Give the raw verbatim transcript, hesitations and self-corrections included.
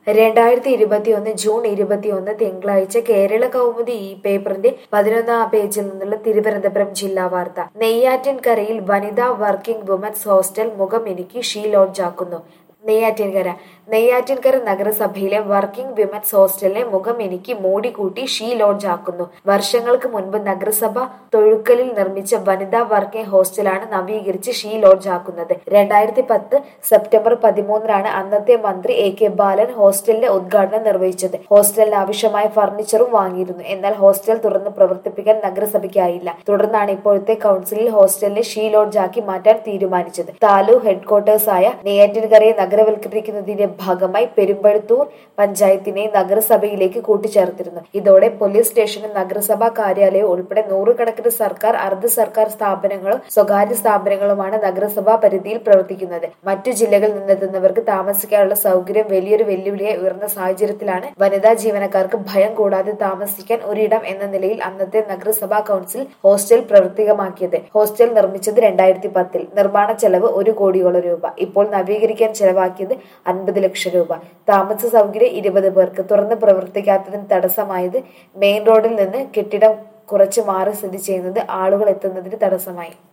രണ്ടായിരത്തി ഇരുപത്തിയൊന്ന് ജൂൺ ഇരുപത്തിയൊന്ന് തിങ്കളാഴ്ച കേരള കൗമുദി ഈ പേപ്പറിന്റെ പതിനൊന്നാം പേജിൽ നിന്നുള്ള തിരുവനന്തപുരം ജില്ലാ വാർത്ത. നെയ്യാറ്റിൻകരയിൽ വനിതാ വർക്കിംഗ് വുമൻസ് ഹോസ്റ്റൽ മുഖമിനുക്കി ഷീ ലോഡ്ജാക്കുന്നു. നെയ്യാറ്റിൻകര നെയ്യാറ്റിൻകര നഗരസഭയിലെ വർക്കിംഗ് വിമൻസ് ഹോസ്റ്റലിനെ മുഖമിനുക്കി മോടികൂട്ടി ഷീ ലോഡ്ജ് ആക്കുന്നു. വർഷങ്ങൾക്ക് മുൻപ് നഗരസഭ തൊഴുക്കലിൽ നിർമ്മിച്ച വനിതാ വർക്കിംഗ് ഹോസ്റ്റലാണ് നവീകരിച്ച് ഷീ ലോഡ്ജ് ആക്കുന്നത്. രണ്ടായിരത്തി പത്ത് സെപ്റ്റംബർ പതിമൂന്നിനാണ് അന്നത്തെ മന്ത്രി എ കെ ബാലൻ ഹോസ്റ്റലിന്റെ ഉദ്ഘാടനം നിർവഹിച്ചത്. ഹോസ്റ്റലിന് ആവശ്യമായ ഫർണിച്ചറും വാങ്ങിയിരുന്നു. എന്നാൽ ഹോസ്റ്റൽ തുറന്ന് പ്രവർത്തിപ്പിക്കാൻ നഗരസഭയ്ക്കായില്ല. തുടർന്നാണ് ഇപ്പോഴത്തെ കൗൺസിലിൽ ഹോസ്റ്റലിനെ ഷീ ലോഡ്ജ് ആക്കി മാറ്റാൻ തീരുമാനിച്ചത്. താലൂക്ക് ഹെഡ്ക്വാർട്ടേഴ്സായ നെയ്യാറ്റിൻകരയെ നഗരവൽക്കരിക്കുന്നതിന്റെ ഭാഗമായി പെരുമ്പഴുത്തൂർ പഞ്ചായത്തിനെ നഗരസഭയിലേക്ക് കൂട്ടിച്ചേർത്തിരുന്നു. ഇതോടെ പോലീസ് സ്റ്റേഷനും നഗരസഭാ കാര്യാലയവും ഉൾപ്പെടെ നൂറുകണക്കിന് സർക്കാർ അർദ്ധ സർക്കാർ സ്ഥാപനങ്ങളും സ്വകാര്യ സ്ഥാപനങ്ങളുമാണ് നഗരസഭാ പരിധിയിൽ പ്രവർത്തിക്കുന്നത്. മറ്റു ജില്ലകളിൽ നിന്നെത്തുന്നവർക്ക് താമസിക്കാനുള്ള സൗകര്യം വലിയൊരു വെല്ലുവിളിയായി ഉയർന്ന സാഹചര്യത്തിലാണ് വനിതാ ജീവനക്കാർക്ക് ഭയം കൂടാതെ താമസിക്കാൻ ഒരിടം എന്ന നിലയിൽ അന്നത്തെ നഗരസഭാ കൗൺസിൽ ഹോസ്റ്റൽ പ്രവർത്തികമാക്കിയത്. ഹോസ്റ്റൽ നിർമ്മിച്ചത് രണ്ടായിരത്തി പത്തിൽ. നിർമ്മാണ ചെലവ് ഒരു കോടിയോളം രൂപ. ഇപ്പോൾ നവീകരിക്കാൻ ചെലവാക്കിയത് അൻപത് ലക്ഷം രൂപ. താമസ സൗകര്യം ഇരുപത് പേർക്ക്. തുറന്ന് പ്രവർത്തിക്കാത്തതിന് തടസ്സമായത് മെയിൻ റോഡിൽ നിന്ന് കെട്ടിടം കുറച്ച് മാറി സ്ഥിതി ചെയ്യുന്നത് ആളുകൾ എത്തുന്നതിന് തടസ്സമായി.